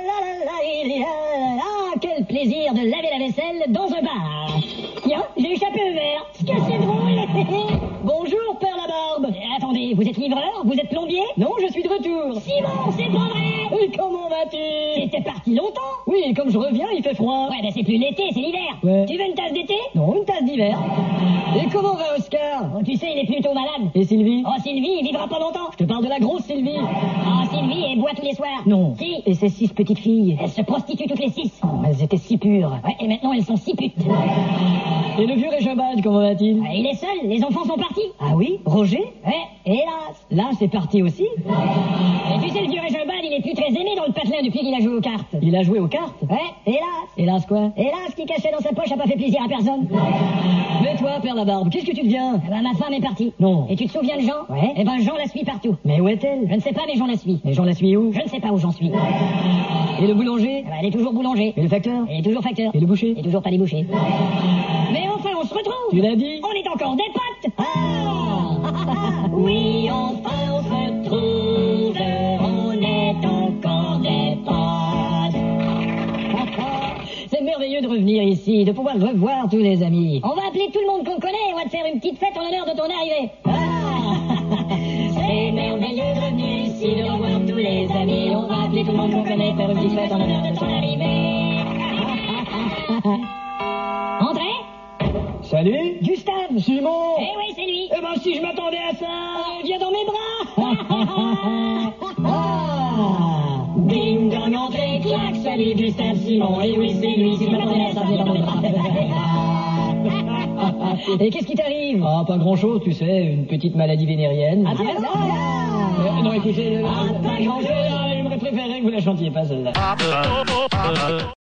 Ah, quel plaisir de laver la vaisselle dans un bar. Tiens, j'ai échappé le verre. Ce que c'est drôle. Bonjour, Père Labarbe. Attendez, vous êtes livreur? Vous êtes plombier? Non, je suis de retour. Simon, c'est pas vrai. Et comment vas-tu? T'étais parti longtemps? Oui, et comme je reviens, il fait froid. Ouais, ben c'est plus l'été, c'est l'hiver. Ouais. Tu veux une tasse d'été? Non, une tasse d'hiver. Et comment va Oscar? Oh, tu sais, il est plutôt malade. Et Sylvie? Oh, Sylvie, il vivra pas longtemps. Je te parle de la grosse Sylvie. Oh, Sylvie, elle boit tous les soirs. Non. Si. Et ses 6 petites filles? Elles se prostituent toutes les 6. Oh, elles étaient si pures. Ouais, et maintenant elles sont si putes. Et le vieux Régimbald, comment va-t-il? Il est seul, les enfants sont partis. Ah oui? Roger? Ouais, hélas. Là, c'est parti aussi. Et tu sais, le vieux Régimbald, il est plus très aimé dans le patelin depuis qu'il a joué aux cartes. Il a joué aux cartes? Ouais, hélas. Hélas quoi? Hélas, qui cachait dans sa poche a pas fait plaisir à personne. Mais toi, Père Labarbe, qu'est-ce que tu deviens? Eh ben, ma femme est partie. Non. Et tu te souviens de Jean? Ouais. Eh ben, Jean la suit partout. Mais où est-elle? Je ne sais pas, mais Jean la suit. Et Jean la suit où? Je ne sais pas où j'en suis. Et le boulanger? Eh ben, elle est toujours boulanger. Et le facteur? Elle est toujours facteur. Et le boucher? Et toujours pas les bouchers. Mais enfin, on se retrouve. Tu l'as dit? On est encore des potes. Ah oui, enfin, on se retrouve. On est encore des potes. C'est merveilleux de revenir ici, de pouvoir revoir tous les amis. On va appeler tout le monde qu'on connaît et on va te faire une petite fête en l'honneur de ton arrivée. C'est merveilleux de revenir ici, de revoir tous les amis. On va appeler tout le monde qu'on connaît, faire une petite fête en l'honneur de ton arrivée. Entrez. Salut. Gustave. Simon. Eh oui, c'est lui. Eh ben, si je m'attendais à ça. Viens dans mes bras. Ding dong, entrée, clac, salut Gustave Simon. Eh oui, c'est lui, si je m'attendais à ça, viens dans mes bras. Et qu'est-ce qui t'arrive? Ah, pas grand-chose, tu sais, une petite maladie vénérienne. Ah, Non, écoutez, pas grand-chose. j'aurais préféré que vous la chantiez pas, celle-là.